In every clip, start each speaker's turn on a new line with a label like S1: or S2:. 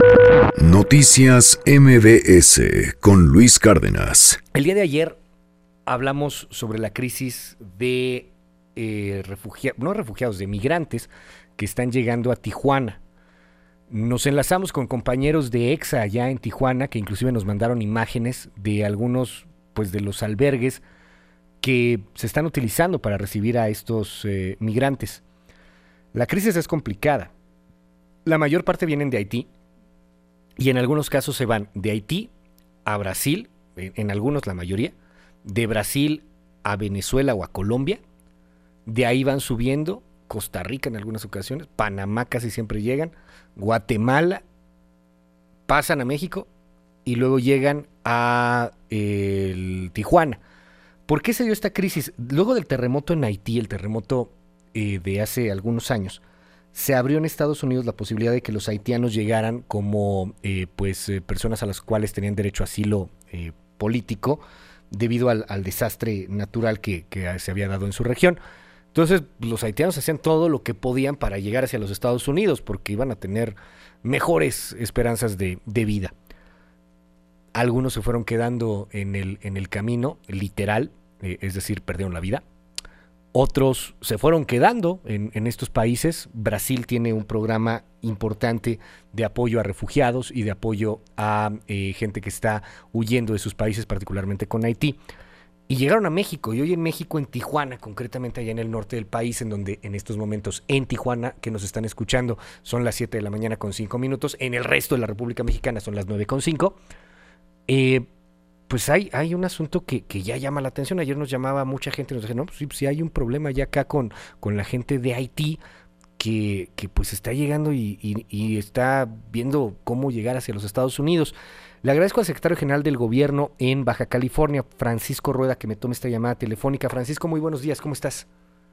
S1: Noticias MBS con Luis Cárdenas.
S2: El día de ayer hablamos sobre la crisis de refugiados, de migrantes que están llegando a Tijuana. Nos enlazamos con compañeros de EXA allá en Tijuana, que inclusive nos mandaron imágenes de algunos de los albergues que se están utilizando para recibir a estos migrantes. La crisis es complicada. La mayor parte vienen de Haití y en algunos casos se van de Haití a Brasil, en algunos la mayoría, de Brasil a Venezuela o a Colombia. De ahí van subiendo, Costa Rica en algunas ocasiones, Panamá casi siempre llegan, Guatemala, pasan a México y luego llegan a Tijuana. ¿Por qué se dio esta crisis? Luego del terremoto en Haití, el terremoto de hace algunos años, se abrió en Estados Unidos la posibilidad de que los haitianos llegaran como personas a las cuales tenían derecho a asilo político debido al desastre natural que se había dado en su región. Entonces los haitianos hacían todo lo que podían para llegar hacia los Estados Unidos porque iban a tener mejores esperanzas de vida. Algunos se fueron quedando en el camino, literal, es decir, perdieron la vida. Otros se fueron quedando en estos países. Brasil tiene un programa importante de apoyo a refugiados y de apoyo a gente que está huyendo de sus países, particularmente con Haití. Y llegaron a México, y hoy en México, en Tijuana, concretamente allá en el norte del país, en donde en estos momentos en Tijuana, que nos están escuchando, son las 7 de la mañana con 5 minutos, en el resto de la República Mexicana son las 9 con 5, pues hay un asunto que ya llama la atención. Ayer nos llamaba mucha gente y nos dijeron, no, pues sí hay un problema ya acá con la gente de Haití que pues está llegando y está viendo cómo llegar hacia los Estados Unidos. Le agradezco al secretario general del gobierno en Baja California, Francisco Rueda, que me tome esta llamada telefónica. Francisco, muy buenos días, ¿cómo estás?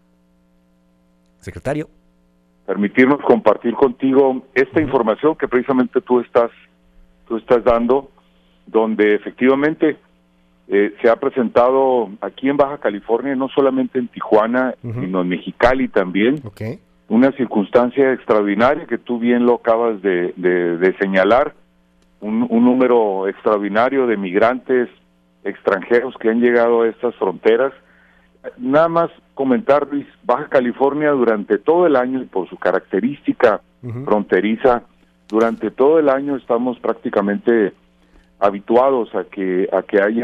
S2: Secretario.
S3: Permitirnos compartir contigo esta información que precisamente tú estás dando, donde efectivamente se ha presentado aquí en Baja California, no solamente en Tijuana, sino en Mexicali también, una circunstancia extraordinaria que tú bien lo acabas de señalar, un número extraordinario de migrantes extranjeros que han llegado a estas fronteras. Nada más comentar, Luis, Baja California durante todo el año, y por su característica fronteriza, durante todo el año estamos prácticamente habituados a que haya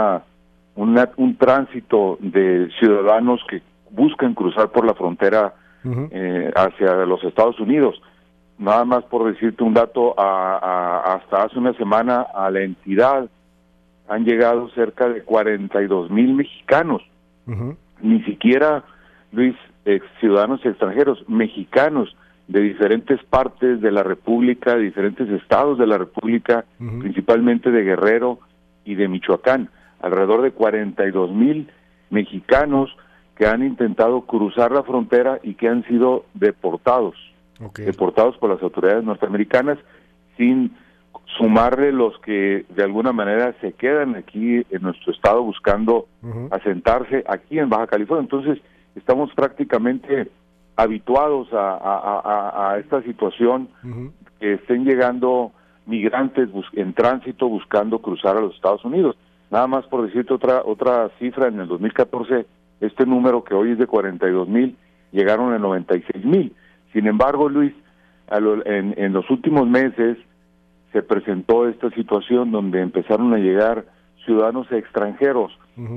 S3: un tránsito de ciudadanos que buscan cruzar por la frontera hacia los Estados Unidos. Nada más por decirte un dato, hasta hace una semana a la entidad han llegado cerca de 42,000 mexicanos. Ni siquiera, Luis, ciudadanos extranjeros, mexicanos de diferentes partes de la República, de diferentes estados de la República, principalmente de Guerrero y de Michoacán. Alrededor de 42,000 mexicanos que han intentado cruzar la frontera y que han sido deportados por las autoridades norteamericanas, sin sumarle los que de alguna manera se quedan aquí en nuestro estado buscando asentarse aquí en Baja California. Entonces estamos prácticamente habituados a esta situación, que estén llegando migrantes en tránsito buscando cruzar a los Estados Unidos. Nada más por decirte otra cifra, en el 2014 este número, que hoy es de 42,000, llegaron a 96,000. Sin embargo, Luis, en los últimos meses se presentó esta situación donde empezaron a llegar ciudadanos extranjeros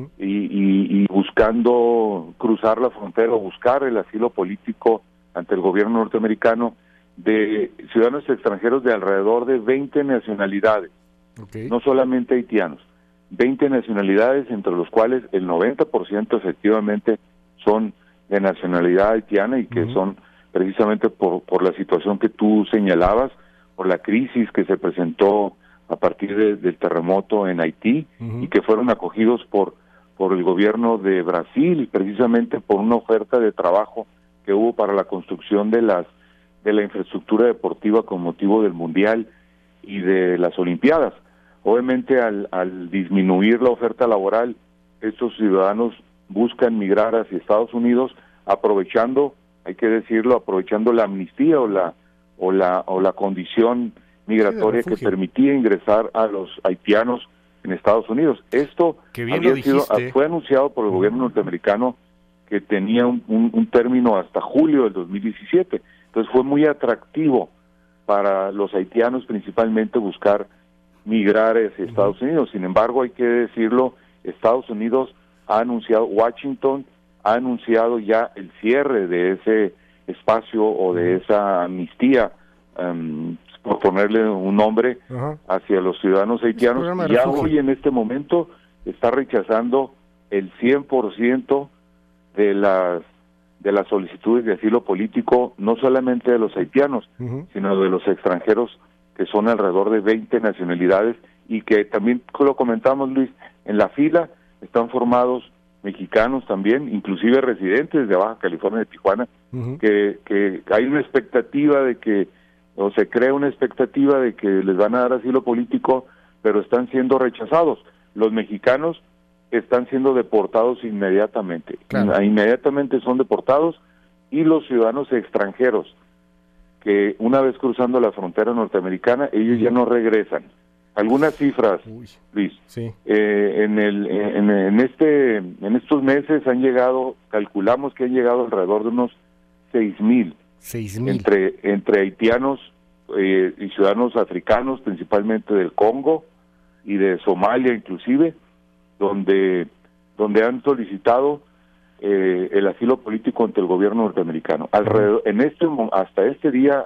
S3: y buscando cruzar la frontera o buscar el asilo político ante el gobierno norteamericano, de ciudadanos extranjeros de alrededor de 20 nacionalidades, no solamente haitianos, 20 nacionalidades, entre los cuales el 90% efectivamente son de nacionalidad haitiana y que son precisamente por la situación que tú señalabas, por la crisis que se presentó a partir del terremoto en Haití, y que fueron acogidos por el gobierno de Brasil, precisamente por una oferta de trabajo que hubo para la construcción de la infraestructura deportiva con motivo del Mundial y de las Olimpiadas. Obviamente al disminuir la oferta laboral, estos ciudadanos buscan migrar hacia Estados Unidos, aprovechando, hay que decirlo, aprovechando la amnistía o la condición migratoria que permitía ingresar a los haitianos en Estados Unidos. Esto fue anunciado por el gobierno norteamericano, que tenía un término hasta julio del 2017. Entonces fue muy atractivo para los haitianos principalmente buscar migrar hacia Estados Unidos. Sin embargo, hay que decirlo, Estados Unidos ha anunciado, Washington ha anunciado ya el cierre de ese espacio o de esa amnistía, por ponerle un nombre, hacia los ciudadanos haitianos. Ya hoy en este momento está rechazando el 100% de las solicitudes de asilo político, no solamente de los haitianos, sino de los extranjeros, que son alrededor de 20 nacionalidades, y que también lo comentamos, Luis, en la fila están formados mexicanos también, inclusive residentes de Baja California, de Tijuana, que hay una expectativa de que, o se crea una expectativa de que les van a dar asilo político, pero están siendo rechazados. Los mexicanos están siendo deportados inmediatamente. Inmediatamente son deportados, y los ciudadanos extranjeros, que una vez cruzando la frontera norteamericana, ellos ya no regresan. Algunas cifras, Luis, en estos meses han llegado, calculamos que han llegado alrededor de unos 6,000 entre haitianos y ciudadanos africanos, principalmente del Congo y de Somalia inclusive, donde han solicitado el asilo político ante el gobierno norteamericano. Hasta este día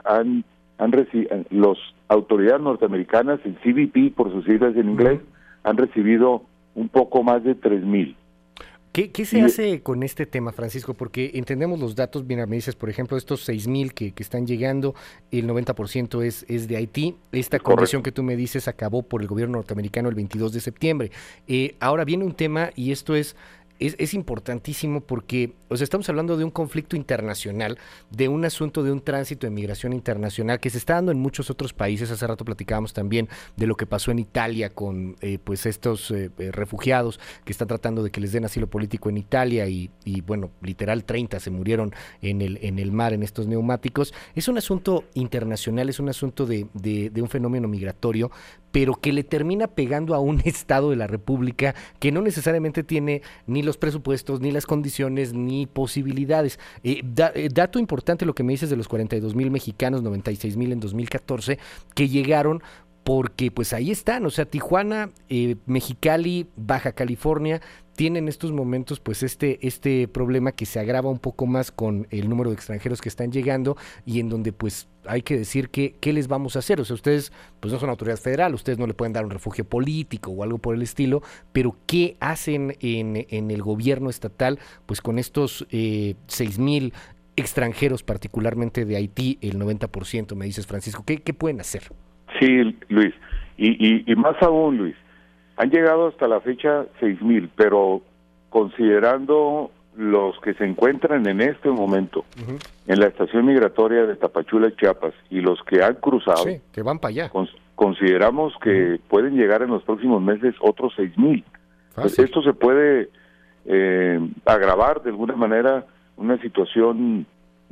S3: las autoridades norteamericanas, el CBP por sus siglas en inglés, han recibido un poco más de 3,000.
S2: ¿Qué se hace con este tema, Francisco? Porque entendemos los datos. Mira, me dices, por ejemplo, estos 6,000 que están llegando, el 90% es de Haití. Esta condición que tú me dices acabó por el gobierno norteamericano el 22 de septiembre. Ahora viene un tema, y esto es importantísimo, porque estamos hablando de un conflicto internacional, de un asunto de un tránsito de migración internacional que se está dando en muchos otros países. Hace rato platicábamos también de lo que pasó en Italia con estos refugiados que están tratando de que les den asilo político en Italia, y bueno, literal 30 se murieron en el mar en estos neumáticos. Es un asunto internacional, es un asunto de un fenómeno migratorio, pero que le termina pegando a un estado de la República que no necesariamente tiene ni los presupuestos, ni las condiciones, ni posibilidades. Dato importante lo que me dices de los 42,000 mexicanos, 96,000 en 2014, que llegaron porque pues ahí están, Tijuana, Mexicali, Baja California, tienen en estos momentos pues este problema que se agrava un poco más con el número de extranjeros que están llegando, y en donde pues hay que decir que ¿qué les vamos a hacer? Ustedes pues no son autoridad federal, ustedes no le pueden dar un refugio político o algo por el estilo, pero ¿qué hacen en el gobierno estatal pues con estos 6,000 extranjeros, particularmente de Haití, el 90%, me dices, Francisco? ¿Qué pueden hacer?
S3: Sí, Luis, y más aún, Luis, han llegado hasta la fecha 6,000, pero considerando los que se encuentran en este momento en la estación migratoria de Tapachula, Chiapas, y los que han cruzado,
S2: que van para allá,
S3: consideramos que pueden llegar en los próximos meses otros 6,000. Pues esto se puede agravar de alguna manera, una situación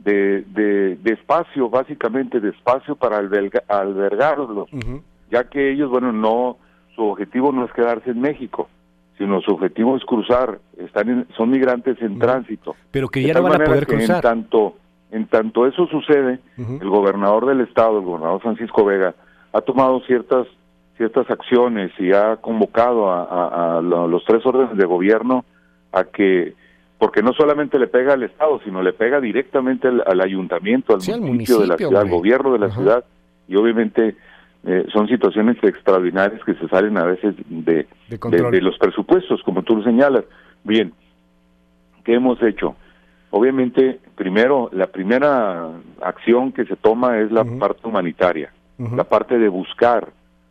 S3: de espacio, básicamente de espacio para albergarlos, ya que ellos, su objetivo no es quedarse en México, sino su objetivo es cruzar, son migrantes en tránsito.
S2: Pero que ya no van a poder cruzar.
S3: En tanto eso sucede, el gobernador del estado, el gobernador Francisco Vega, ha tomado ciertas acciones y ha convocado a los 3 órdenes de gobierno a que, porque no solamente le pega al estado, sino le pega directamente al ayuntamiento, al municipio de la ciudad, al gobierno de la ciudad, y obviamente son situaciones extraordinarias que se salen a veces de los presupuestos, como tú lo señalas. Bien, ¿qué hemos hecho? Obviamente, la primera acción que se toma es la parte humanitaria, la parte de buscar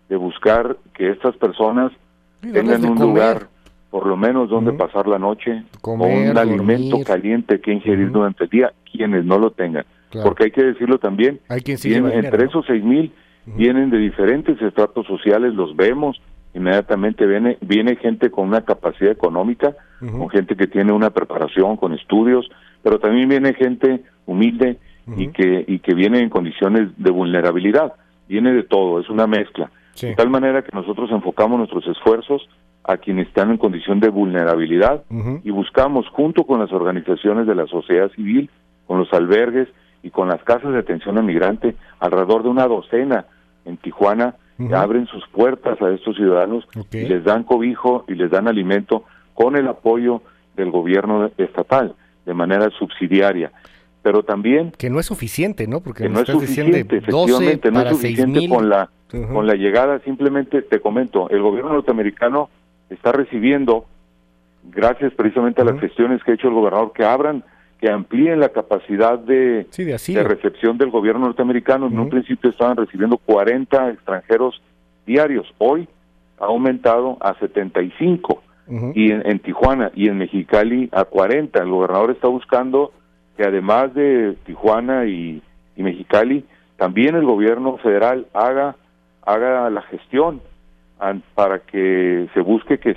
S3: que estas personas tengan un lugar, por lo menos donde pasar la noche,
S2: comer,
S3: o un alimento caliente que ingerir durante el día, quienes no lo tengan. Porque hay que decirlo también, entre esos 6,000 vienen de diferentes estratos sociales, los vemos inmediatamente, viene gente con una capacidad económica, con gente que tiene una preparación, con estudios, pero también viene gente humilde y que viene en condiciones de vulnerabilidad. viene de todo, es una mezcla.
S2: Sí.
S3: De tal manera que nosotros enfocamos nuestros esfuerzos a quienes están en condición de vulnerabilidad y buscamos, junto con las organizaciones de la sociedad civil, con los albergues y con las casas de atención al migrante, alrededor de una docena en Tijuana, que abren sus puertas a estos ciudadanos y les dan cobijo y les dan alimento con el apoyo del gobierno estatal, de manera subsidiaria. Pero también...
S2: Que no es suficiente, ¿no? Porque
S3: que no es suficiente, efectivamente, no es suficiente con la llegada. Simplemente te comento, el gobierno norteamericano está recibiendo, gracias precisamente a las gestiones que ha hecho el gobernador, que amplíen la capacidad de recepción del gobierno norteamericano. En un principio estaban recibiendo 40 extranjeros diarios, hoy ha aumentado a 75, y en Tijuana y en Mexicali a 40. El gobernador está buscando que además de Tijuana y Mexicali, también el gobierno federal haga la gestión para que se busque que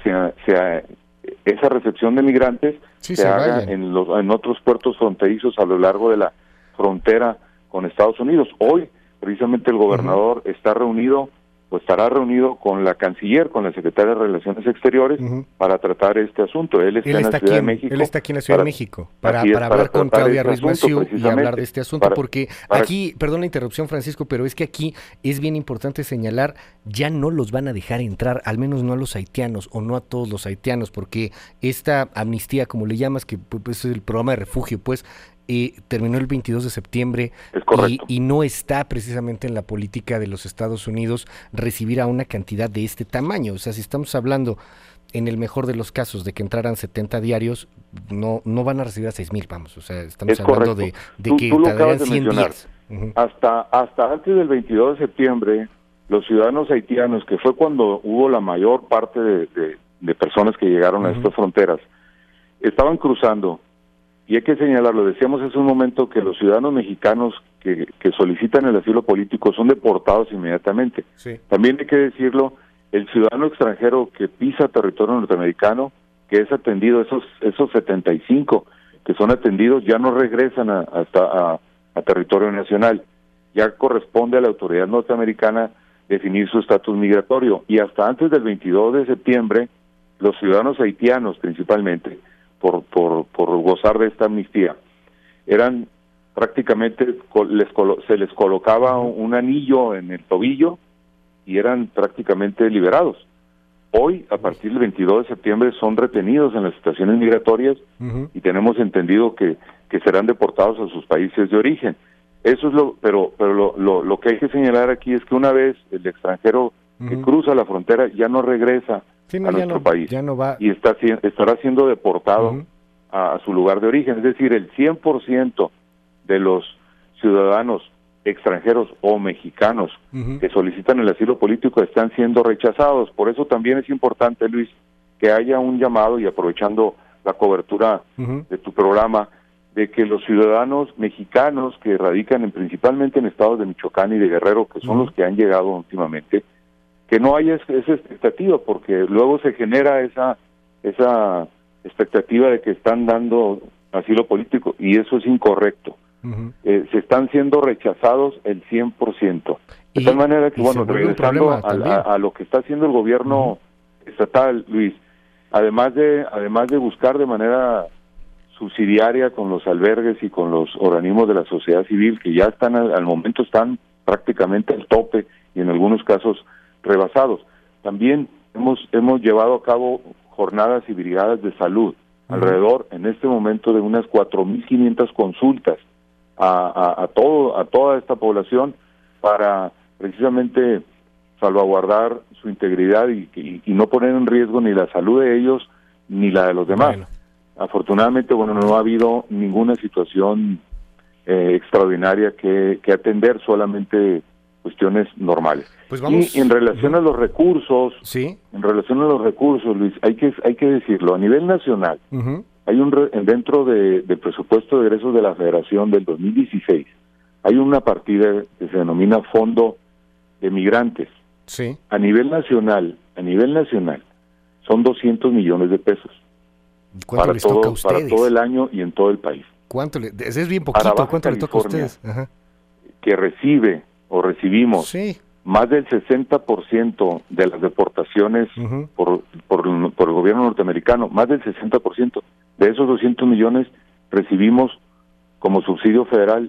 S3: esa recepción de migrantes se haga en otros puertos fronterizos a lo largo de la frontera con Estados Unidos. Hoy, precisamente, el gobernador estará reunido con la canciller, con la secretaria de Relaciones Exteriores, para tratar este asunto. Él está en la Ciudad de México.
S2: Él está aquí en la Ciudad de México para hablar con Claudia Ruiz Massieu y hablar de este asunto, porque aquí, perdón la interrupción, Francisco, pero es que aquí es bien importante señalar, ya no los van a dejar entrar, al menos no a los haitianos, o no a todos los haitianos, porque esta amnistía, como le llamas, que pues, es el programa de refugio, pues, terminó el 22 de septiembre y no está precisamente en la política de los Estados Unidos recibir a una cantidad de este tamaño. O sea, si estamos hablando en el mejor de los casos de que entraran 70 diarios, no van a recibir a 6,000, vamos. O sea, estamos hablando de que tardarían 100 días.
S3: Hasta antes del 22 de septiembre, los ciudadanos haitianos, que fue cuando hubo la mayor parte de personas que llegaron a estas fronteras, estaban cruzando. Y hay que señalarlo, decíamos hace un momento que los ciudadanos mexicanos que solicitan el asilo político son deportados inmediatamente. Sí. También hay que decirlo, el ciudadano extranjero que pisa territorio norteamericano, que es atendido, esos 75 que son atendidos, ya no regresan a territorio nacional. Ya corresponde a la autoridad norteamericana definir su estatus migratorio. Y hasta antes del 22 de septiembre, los ciudadanos haitianos principalmente, por gozar de esta amnistía, eran prácticamente, se les colocaba un anillo en el tobillo y eran prácticamente liberados. Hoy, a partir del 22 de septiembre, son retenidos en las estaciones migratorias y tenemos entendido que serán deportados a sus países de origen. Eso es lo que hay que señalar aquí es que una vez el extranjero que cruza la frontera ya no regresa a nuestro país, y estará siendo deportado a su lugar de origen. Es decir, el 100% de los ciudadanos extranjeros o mexicanos que solicitan el asilo político están siendo rechazados. Por eso también es importante, Luis, que haya un llamado, y aprovechando la cobertura de tu programa, de que los ciudadanos mexicanos que radican principalmente en estados de Michoacán y de Guerrero, que son los que han llegado últimamente, que no haya esa expectativa, porque luego se genera esa expectativa de que están dando asilo político, y eso es incorrecto. Se están siendo rechazados el 100%. De tal manera que, bueno, regresando a lo que está haciendo el gobierno estatal, Luis, además de buscar de manera subsidiaria con los albergues y con los organismos de la sociedad civil, que ya están al momento están prácticamente al tope y en algunos casos rebasados. También hemos llevado a cabo jornadas y brigadas de salud, alrededor en este momento de unas 4,500 consultas a toda esta población, para precisamente salvaguardar su integridad y no poner en riesgo ni la salud de ellos ni la de los demás. Bueno. Afortunadamente, no ha habido ninguna situación extraordinaria que atender, solamente cuestiones normales. Pues vamos. Y en relación a los recursos, Luis, hay que decirlo, a nivel nacional, hay dentro del presupuesto de egresos de la Federación del 2016, hay una partida que se denomina Fondo de Migrantes. Sí. A nivel nacional, son 200 millones de pesos.
S2: ¿Cuánto les toca a ustedes?
S3: Para todo el año y en todo el país.
S2: Es bien poquito. ¿Cuánto le toca a ustedes?
S3: Que recibe o recibimos más del 60% de las deportaciones por el gobierno norteamericano, más del 60%, de esos 200 millones recibimos como subsidio federal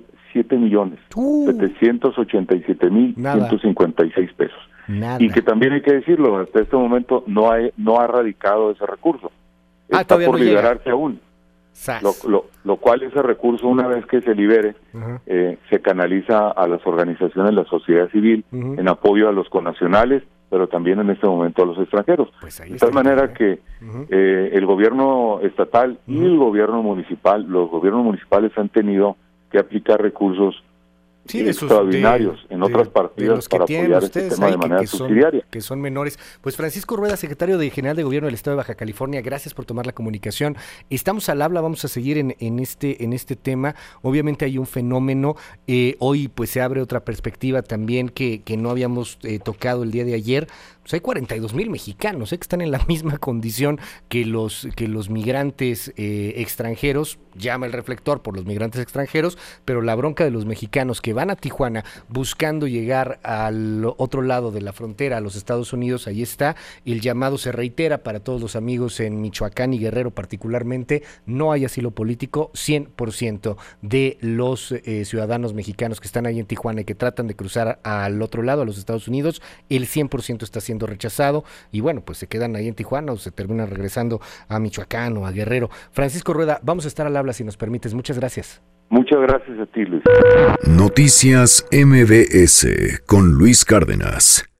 S3: 7,787,156 pesos.
S2: Nada.
S3: Y que también hay que decirlo, hasta este momento no ha radicado ese recurso. Está por liberarse aún. Lo cual ese recurso, una vez que se libere, se canaliza a las organizaciones de la sociedad civil en apoyo a los connacionales, pero también en este momento a los extranjeros.
S2: Pues
S3: de tal manera que el gobierno estatal y el gobierno municipal, los gobiernos municipales han tenido que aplicar recursos extraordinarios en otras partidas para apoyar este tema de manera subsidiaria.
S2: Que son menores. Pues Francisco Rueda, secretario general de Gobierno del Estado de Baja California, gracias por tomar la comunicación. Estamos al habla, vamos a seguir en este tema. Obviamente hay un fenómeno, hoy pues se abre otra perspectiva también que no habíamos tocado el día de ayer. Pues hay 42,000 mexicanos que están en la misma condición que los migrantes extranjeros. Llama el reflector por los migrantes extranjeros, pero la bronca de los mexicanos que van a Tijuana buscando llegar al otro lado de la frontera, a los Estados Unidos, ahí está. El llamado se reitera para todos los amigos en Michoacán y Guerrero particularmente. No hay asilo político. 100% de los ciudadanos mexicanos que están ahí en Tijuana y que tratan de cruzar al otro lado, a los Estados Unidos, el 100% está siendo rechazado y bueno, pues se quedan ahí en Tijuana o se terminan regresando a Michoacán o a Guerrero. Francisco Rueda, vamos a estar al habla si nos permites. Muchas gracias.
S3: Muchas gracias a ti, Luis.
S1: Noticias MBS con Luis Cárdenas.